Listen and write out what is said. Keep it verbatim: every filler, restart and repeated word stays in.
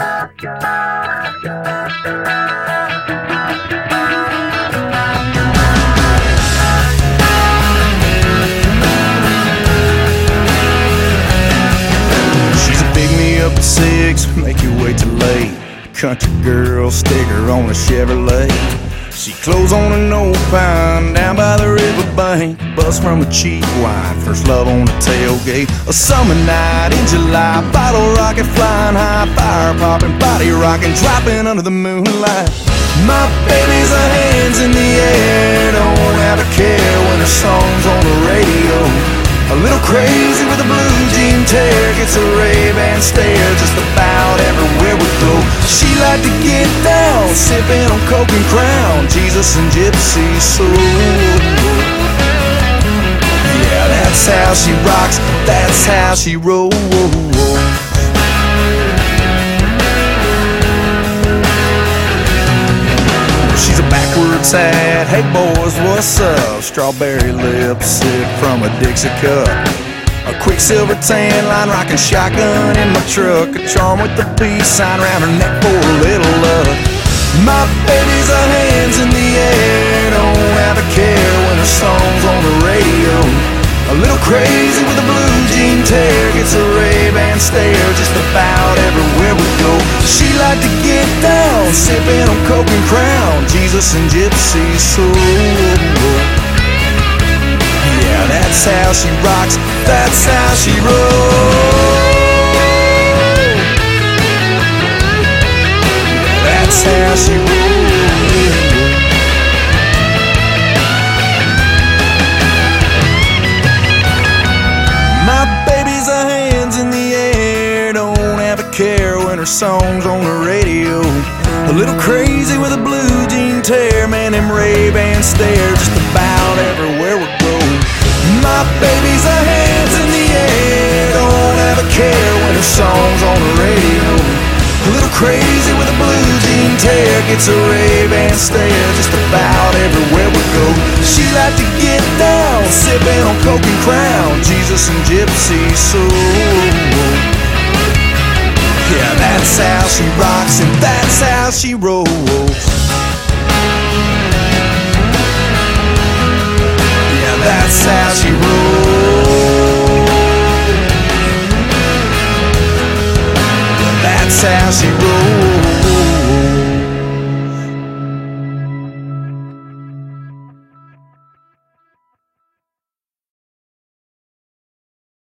She's a pick me up at six, make you wait till late. Country girl, sticker on a Chevrolet. She clothes on an old pine down by the riverbank. Buzz from a cheap wine, first love on the tailgate. A summer night in July, bottle rocket flying high, fire popping, body rocking, dropping under the moonlight. My baby's her hands in the air, don't have a care when her song's on the radio. A little crazy with a blue jean tear, gets a Ray-Ban stare just about everywhere we go. She like to get down, sipping on Coke and Crown, Jesus and Gypsy soul. Yeah, that's how she rocks, that's how she rolls. She's a backwards hat, hey boys, what's up? Strawberry lipstick from a Dixie cup. A quicksilver tan line, rocking shotgun in my truck. A charm with the peace sign around her neck for a little love. My baby's her hands in the air, don't have a care when her song's on the radio. A little crazy with a blue jean tear, gets a Ray-Ban stare just about everywhere we go. She like to get down, sipping on Coke and Crown, Jesus and Gypsy soul. Yeah, that's how she rocks, that's how she rolls. That's how she rolls. My baby's her hands in the air, don't have a care when her song's on the radio. A little crazy with a blue jean tear, man, them Ray-Ban stare just about everywhere we go. My baby's her hands in the air, don't have a care when her song's on the radio. A little crazy with a blue jean tear, gets a Ray-Ban stare just about everywhere we go. She like to get down, sipping on Coke and Crown, Jesus and Gypsy soul. Yeah, that's how she rocks and that's how she rolls. Yeah, that's how she rolls. That's how she rolls.